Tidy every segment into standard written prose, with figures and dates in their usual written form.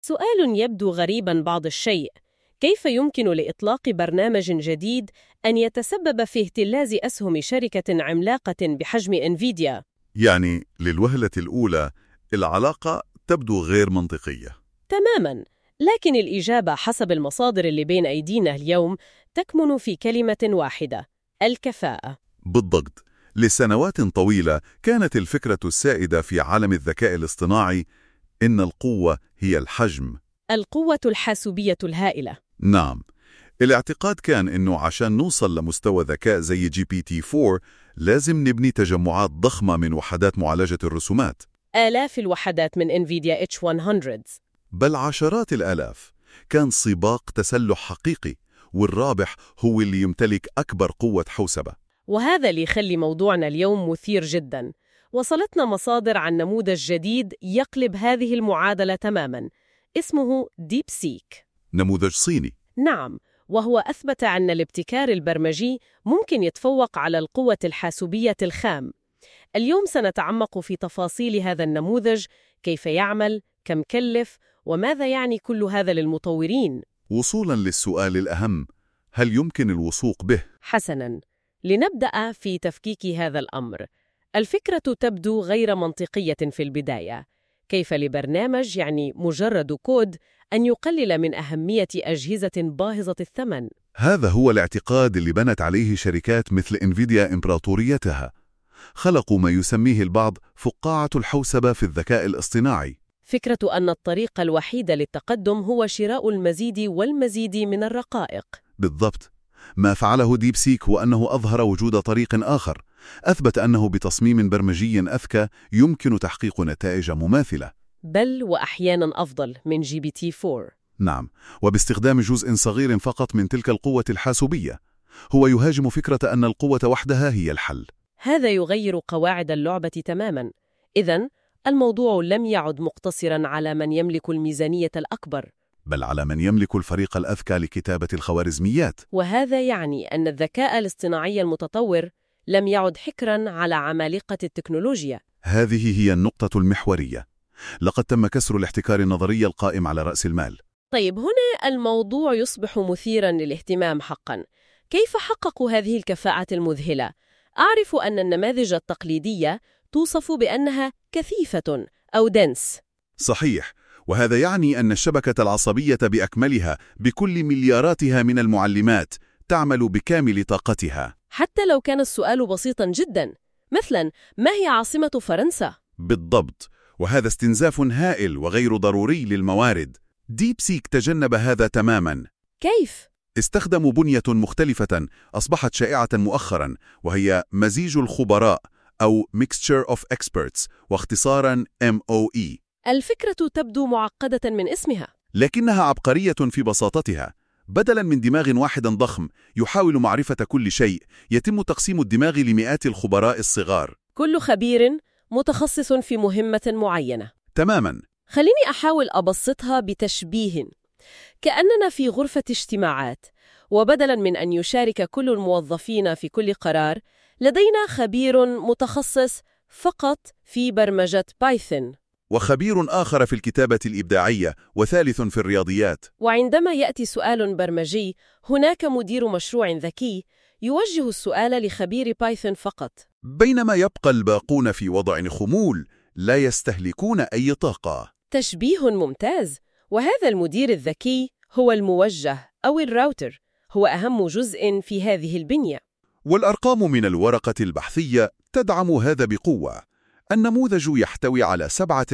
سؤال يبدو غريباً بعض الشيء. كيف يمكن لإطلاق برنامج جديد أن يتسبب في اهتزاز أسهم شركة عملاقة بحجم إنفيديا؟ يعني للوهلة الأولى العلاقة تبدو غير منطقية. تماماً، لكن الإجابة حسب المصادر اللي بين أيدينا اليوم تكمن في كلمة واحدة: الكفاءة. بالضبط، لسنوات طويلة كانت الفكرة السائدة في عالم الذكاء الاصطناعي إن القوة هي الحجم. القوة الحاسوبية الهائلة. نعم، الاعتقاد كان إنه عشان نوصل لمستوى ذكاء زي GPT-4 لازم نبني تجمعات ضخمة من وحدات معالجة الرسومات، آلاف الوحدات من إنفيديا H100. بل عشرات الآلاف. كان سباق تسلح حقيقي، والرابح هو اللي يمتلك أكبر قوة حوسبة. وهذا اللي يخلي موضوعنا اليوم مثير جداً. وصلتنا مصادر عن نموذج جديد يقلب هذه المعادلة تماماً، اسمه ديب سيك. نموذج صيني. نعم، وهو أثبت أن الابتكار البرمجي ممكن يتفوق على القوة الحاسوبية الخام. اليوم سنتعمق في تفاصيل هذا النموذج، كيف يعمل، كم كلف، وماذا يعني كل هذا للمطورين. وصولاً للسؤال الأهم، هل يمكن الوثوق به؟ حسناً، لنبدأ في تفكيك هذا الأمر. الفكرة تبدو غير منطقية في البداية. كيف لبرنامج يعني مجرد كود أن يقلل من أهمية أجهزة باهظة الثمن؟ هذا هو الاعتقاد اللي بنت عليه شركات مثل إنفيديا إمبراطوريتها. خلقوا ما يسميه البعض فقاعة الحوسبة في الذكاء الاصطناعي. فكرة أن الطريق الوحيد للتقدم هو شراء المزيد والمزيد من الرقائق. بالضبط. ما فعله ديب سيك هو أنه أظهر وجود طريق آخر، أثبت أنه بتصميم برمجي أذكى يمكن تحقيق نتائج مماثلة، بل وأحياناً أفضل من GPT-4. نعم، وباستخدام جزء صغير فقط من تلك القوة الحاسوبية. هو يهاجم فكرة أن القوة وحدها هي الحل. هذا يغير قواعد اللعبة تماماً. إذن الموضوع لم يعد مقتصراً على من يملك الميزانية الأكبر، بل على من يملك الفريق الأذكى لكتابة الخوارزميات. وهذا يعني أن الذكاء الاصطناعي المتطور لم يعد حكراً على عمالقة التكنولوجيا. هذه هي النقطة المحورية. لقد تم كسر الاحتكار النظري القائم على رأس المال. طيب، هنا الموضوع يصبح مثيراً للاهتمام حقاً. كيف حققوا هذه الكفاءة المذهلة؟ أعرف أن النماذج التقليدية توصف بأنها كثيفة أو دنس. صحيح، وهذا يعني أن الشبكة العصبية بأكملها بكل ملياراتها من المعلمات تعمل بكامل طاقتها. حتى لو كان السؤال بسيطاً جداً، مثلاً ما هي عاصمة فرنسا؟ بالضبط، وهذا استنزاف هائل وغير ضروري للموارد. ديب سيك تجنب هذا تماماً. كيف؟ استخدموا بنية مختلفة أصبحت شائعة مؤخراً، وهي مزيج الخبراء أو Mixture of Experts، واختصاراً MOE. الفكرة تبدو معقدة من اسمها، لكنها عبقرية في بساطتها. بدلاً من دماغ واحد ضخم يحاول معرفة كل شيء، يتم تقسيم الدماغ لمئات الخبراء الصغار، كل خبير متخصص في مهمة معينة. تماماً. خليني أحاول أبسطها بتشبيه. كأننا في غرفة اجتماعات، وبدلاً من أن يشارك كل الموظفين في كل قرار، لدينا خبير متخصص فقط في برمجة بايثون، وخبير آخر في الكتابة الإبداعية، وثالث في الرياضيات. وعندما يأتي سؤال برمجي، هناك مدير مشروع ذكي يوجه السؤال لخبير بايثون فقط، بينما يبقى الباقون في وضع خمول لا يستهلكون أي طاقة. تشبيه ممتاز. وهذا المدير الذكي هو الموجه أو الراوتر، هو أهم جزء في هذه البنية. والأرقام من الورقة البحثية تدعم هذا بقوة. النموذج يحتوي على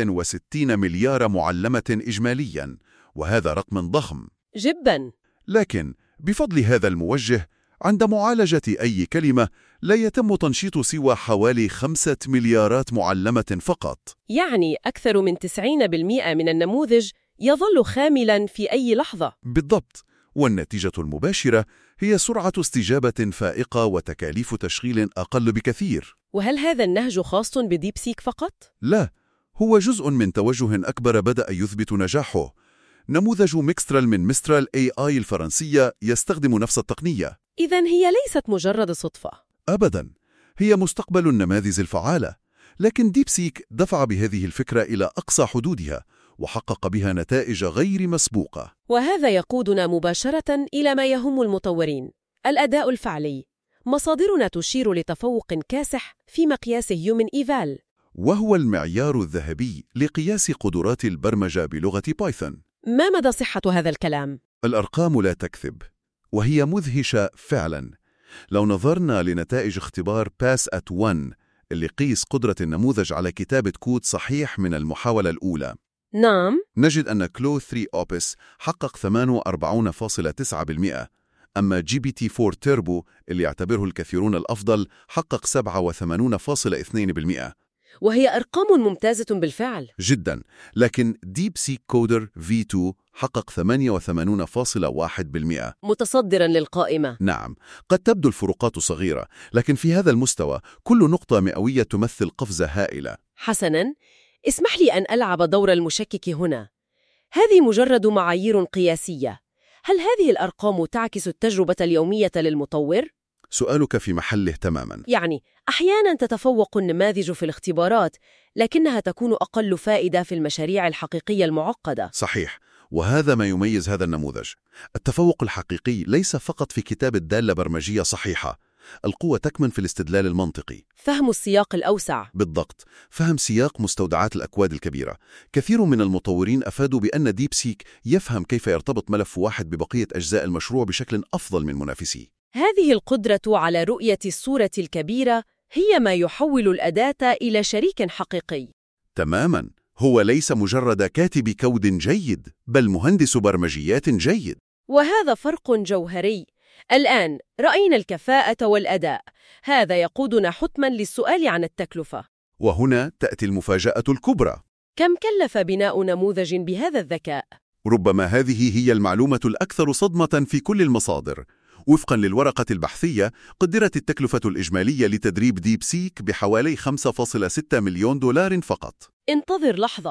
67 مليار معلمة إجمالياً، وهذا رقم ضخم جداً. لكن بفضل هذا الموجه، عند معالجة أي كلمة لا يتم تنشيط سوى حوالي 5 مليارات معلمة فقط. يعني أكثر من 90% من النموذج يظل خاملاً في أي لحظة. بالضبط، والنتيجة المباشرة هي سرعة استجابة فائقة وتكاليف تشغيل أقل بكثير. وهل هذا النهج خاص بديب سيك فقط؟ لا، هو جزء من توجه أكبر بدأ يثبت نجاحه. نموذج ميكسترال من ميسترال AI الفرنسية يستخدم نفس التقنية. إذن هي ليست مجرد صدفة. أبداً، هي مستقبل النماذج الفعالة. لكن ديب سيك دفع بهذه الفكرة إلى أقصى حدودها، وحقق بها نتائج غير مسبوقة. وهذا يقودنا مباشرة إلى ما يهم المطورين: الأداء الفعلي. مصادرنا تشير لتفوق كاسح في مقياس هيومن إيفال، وهو المعيار الذهبي لقياس قدرات البرمجة بلغة بايثون. ما مدى صحة هذا الكلام؟ الأرقام لا تكذب، وهي مدهشة فعلا. لو نظرنا لنتائج اختبار PassAt1 اللي قيس قدرة النموذج على كتابة كود صحيح من المحاولة الأولى، نعم، نجد أن كلو 3 أوبس حقق 48.9%، أما GPT-4 تيربو اللي يعتبره الكثيرون الأفضل حقق 87.2%. وهي أرقام ممتازة بالفعل. جدا، لكن DeepSeek Coder V2 حقق 88.1%. متصدرا للقائمة. نعم، قد تبدو الفروقات صغيرة، لكن في هذا المستوى كل نقطة مئوية تمثل قفزة هائلة. حسناً، اسمح لي أن ألعب دور المشكك هنا. هذه مجرد معايير قياسية. هل هذه الأرقام تعكس التجربة اليومية للمطور؟ سؤالك في محله تماما. يعني أحياناً تتفوق النماذج في الاختبارات، لكنها تكون أقل فائدة في المشاريع الحقيقية المعقدة. صحيح، وهذا ما يميز هذا النموذج. التفوق الحقيقي ليس فقط في كتابة دالة برمجية صحيحة، القوة تكمن في الاستدلال المنطقي. فهم السياق الأوسع. بالضبط، فهم سياق مستودعات الأكواد الكبيرة. كثير من المطورين أفادوا بأن DeepSeek يفهم كيف يرتبط ملف واحد ببقية أجزاء المشروع بشكل أفضل من منافسيه. هذه القدرة على رؤية الصورة الكبيرة هي ما يحول الأداة إلى شريك حقيقي. تماماً، هو ليس مجرد كاتب كود جيد، بل مهندس برمجيات جيد. وهذا فرق جوهري. الآن رأينا الكفاءة والأداء، هذا يقودنا حتماً للسؤال عن التكلفة. وهنا تأتي المفاجأة الكبرى. كم كلف بناء نموذج بهذا الذكاء؟ ربما هذه هي المعلومة الأكثر صدمة في كل المصادر. وفقاً للورقة البحثية، قدرت التكلفة الإجمالية لتدريب DeepSeek بحوالي 5.6 مليون دولار فقط. انتظر لحظة،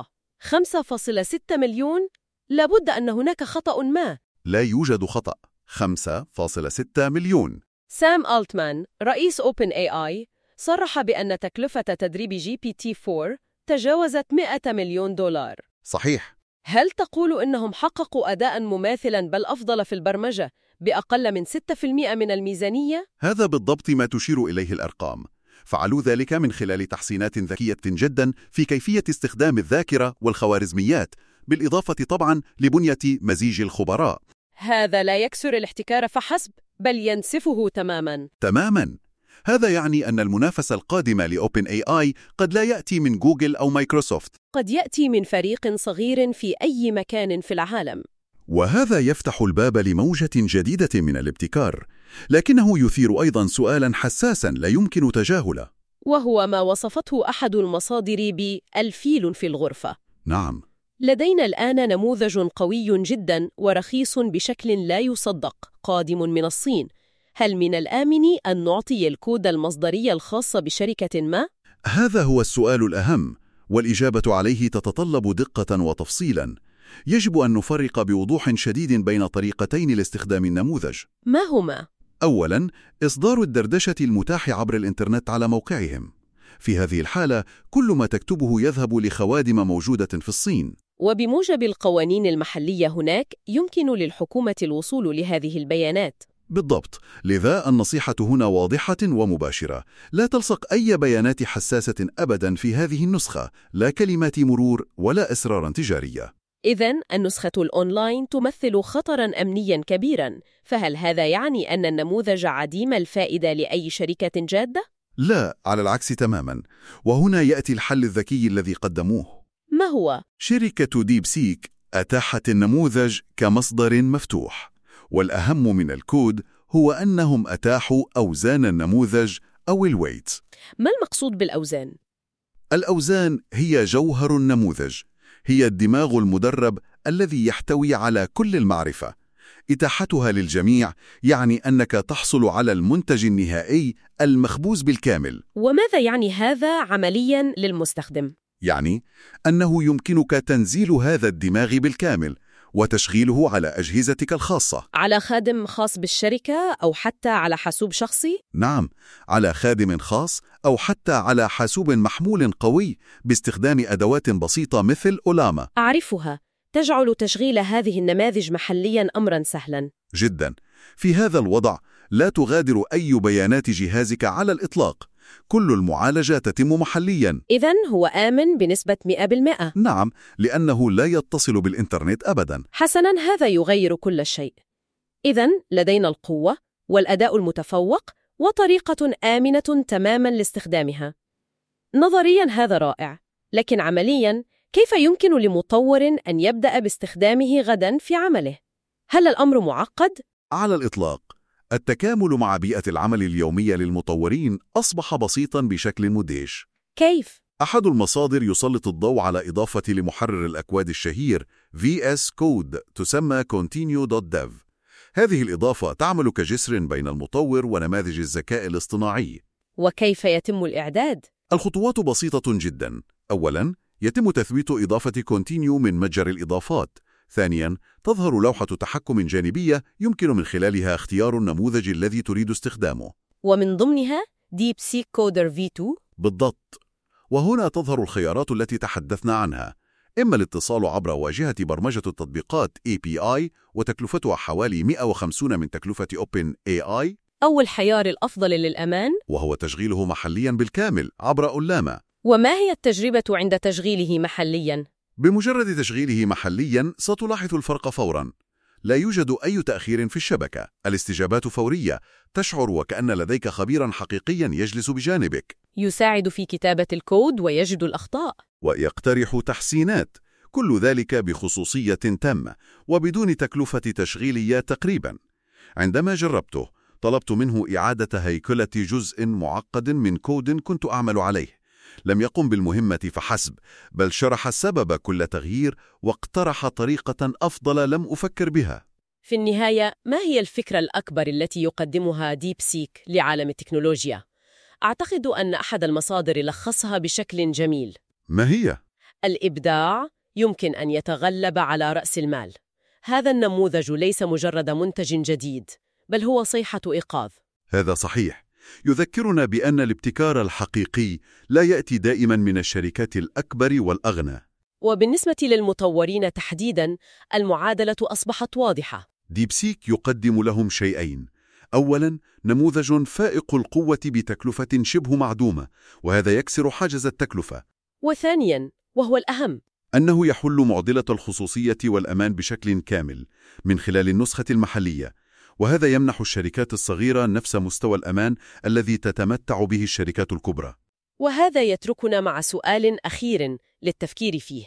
5.6 مليون؟ لابد أن هناك خطأ ما. لا يوجد خطأ، 5.6 مليون. سام ألتمان، رئيس OpenAI، صرح بأن تكلفة تدريب GPT-4 تجاوزت 100 مليون دولار. صحيح. هل تقول إنهم حققوا أداءً مماثلاً بل أفضل في البرمجة بأقل من 6% من الميزانية؟ هذا بالضبط ما تشير إليه الأرقام. فعلوا ذلك من خلال تحسينات ذكية جدا في كيفية استخدام الذاكرة والخوارزميات، بالإضافة طبعاً لبنية مزيج الخبراء. هذا لا يكسر الاحتكار فحسب، بل ينسفه تماماً. تماماً. هذا يعني أن المنافسة القادمة لOpenAI قد لا يأتي من جوجل أو مايكروسوفت، قد يأتي من فريق صغير في أي مكان في العالم. وهذا يفتح الباب لموجة جديدة من الابتكار، لكنه يثير أيضاً سؤالاً حساساً لا يمكن تجاهله، وهو ما وصفته أحد المصادر ب"الفيل في الغرفة". نعم. لدينا الآن نموذج قوي جداً ورخيص بشكل لا يصدق قادم من الصين. هل من الآمن أن نعطي الكود المصدري الخاص بشركة ما؟ هذا هو السؤال الأهم، والإجابة عليه تتطلب دقة وتفصيلاً. يجب أن نفرق بوضوح شديد بين طريقتين لاستخدام النموذج. ما هما؟ أولاً، إصدار الدردشة المتاح عبر الإنترنت على موقعهم. في هذه الحالة، كل ما تكتبه يذهب لخوادم موجودة في الصين. وبموجب القوانين المحلية هناك يمكن للحكومة الوصول لهذه البيانات. بالضبط، لذا النصيحة هنا واضحة ومباشرة: لا تلصق أي بيانات حساسة أبداً في هذه النسخة، لا كلمات مرور ولا أسراراً تجارية. إذن النسخة الأونلاين تمثل خطراً أمنياً كبيراً، فهل هذا يعني أن النموذج عديم الفائدة لأي شركة جادة؟ لا، على العكس تماماً. وهنا يأتي الحل الذكي الذي قدموه. ما هو؟ شركة DeepSeek أتاحت النموذج كمصدر مفتوح، والأهم من الكود هو أنهم أتاحوا أوزان النموذج أو الويتس. ما المقصود بالأوزان؟ الأوزان هي جوهر النموذج، هي الدماغ المدرب الذي يحتوي على كل المعرفة. إتاحتها للجميع يعني أنك تحصل على المنتج النهائي المخبوز بالكامل. وماذا يعني هذا عملياً للمستخدم؟ يعني أنه يمكنك تنزيل هذا الدماغ بالكامل وتشغيله على أجهزتك الخاصة. على خادم خاص بالشركة أو حتى على حاسوب شخصي؟ نعم، على خادم خاص أو حتى على حاسوب محمول قوي باستخدام أدوات بسيطة مثل أولاما. أعرفها، تجعل تشغيل هذه النماذج محلياً أمراً سهلاً. جدا. في هذا الوضع لا تغادر أي بيانات جهازك على الإطلاق. كل المعالجة تتم محلياً. إذن هو آمن بنسبة 100%. نعم، لأنه لا يتصل بالإنترنت أبداً. حسناً، هذا يغير كل شيء. إذن لدينا القوة والأداء المتفوق وطريقة آمنة تماماً لاستخدامها. نظرياً هذا رائع، لكن عملياً كيف يمكن لمطور أن يبدأ باستخدامه غداً في عمله؟ هل الأمر معقد؟ على الإطلاق. التكامل مع بيئة العمل اليومية للمطورين أصبح بسيطاً بشكل مدهش. كيف؟ أحد المصادر يسلط الضوء على إضافة لمحرر الأكواد الشهير VS Code تسمى Continue.dev. هذه الإضافة تعمل كجسر بين المطور ونماذج الذكاء الاصطناعي. وكيف يتم الإعداد؟ الخطوات بسيطة جدا. أولاً، يتم تثبيت إضافة Continue من متجر الإضافات. ثانياً، تظهر لوحة تحكم جانبية يمكن من خلالها اختيار النموذج الذي تريد استخدامه. ومن ضمنها DeepSeek Coder V2. بالضبط. وهنا تظهر الخيارات التي تحدثنا عنها، إما الاتصال عبر واجهة برمجة التطبيقات API وتكلفتها حوالي 150 من تكلفة OpenAI، أو الخيار الأفضل للأمان، وهو تشغيله محلياً بالكامل عبر أولاما. وما هي التجربة عند تشغيله محلياً؟ بمجرد تشغيله محلياً ستلاحظ الفرق فوراً. لا يوجد أي تأخير في الشبكة، الاستجابات فورية، تشعر وكأن لديك خبيراً حقيقياً يجلس بجانبك. يساعد في كتابة الكود ويجد الأخطاء. ويقترح تحسينات، كل ذلك بخصوصية تامة وبدون تكلفة تشغيلية تقريباً. عندما جربته، طلبت منه إعادة هيكلة جزء معقد من كود كنت أعمل عليه. لم يقم بالمهمة فحسب، بل شرح سبب كل تغيير واقترح طريقة أفضل لم أفكر بها. في النهاية، ما هي الفكرة الأكبر التي يقدمها DeepSeek لعالم التكنولوجيا؟ أعتقد أن أحد المصادر لخصها بشكل جميل. ما هي؟ الإبداع يمكن أن يتغلب على رأس المال. هذا النموذج ليس مجرد منتج جديد، بل هو صيحة إيقاظ. هذا صحيح. يذكرنا بأن الابتكار الحقيقي لا يأتي دائما من الشركات الأكبر والأغنى. وبالنسبة للمطورين تحديداً، المعادلة أصبحت واضحة. DeepSeek يقدم لهم شيئين. أولاً، نموذج فائق القوة بتكلفة شبه معدومة، وهذا يكسر حاجز التكلفة. وثانياً، وهو الأهم، أنه يحل معضلة الخصوصية والأمان بشكل كامل من خلال النسخة المحلية، وهذا يمنح الشركات الصغيرة نفس مستوى الأمان الذي تتمتع به الشركات الكبرى. وهذا يتركنا مع سؤال أخير للتفكير فيه،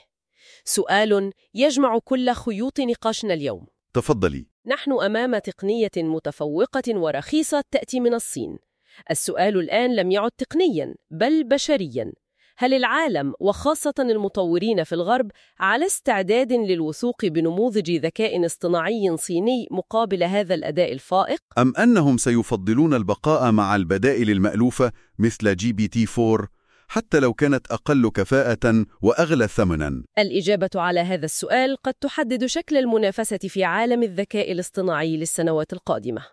سؤال يجمع كل خيوط نقاشنا اليوم. تفضلي. نحن أمام تقنية متفوقة ورخيصة تأتي من الصين. السؤال الآن لم يعد تقنياً، بل بشرياً. هل العالم وخاصة المطورين في الغرب على استعداد للوثوق بنموذج ذكاء اصطناعي صيني مقابل هذا الأداء الفائق؟ أم أنهم سيفضلون البقاء مع البدائل المألوفة مثل GPT-4 حتى لو كانت أقل كفاءة وأغلى ثمناً؟ الإجابة على هذا السؤال قد تحدد شكل المنافسة في عالم الذكاء الاصطناعي للسنوات القادمة.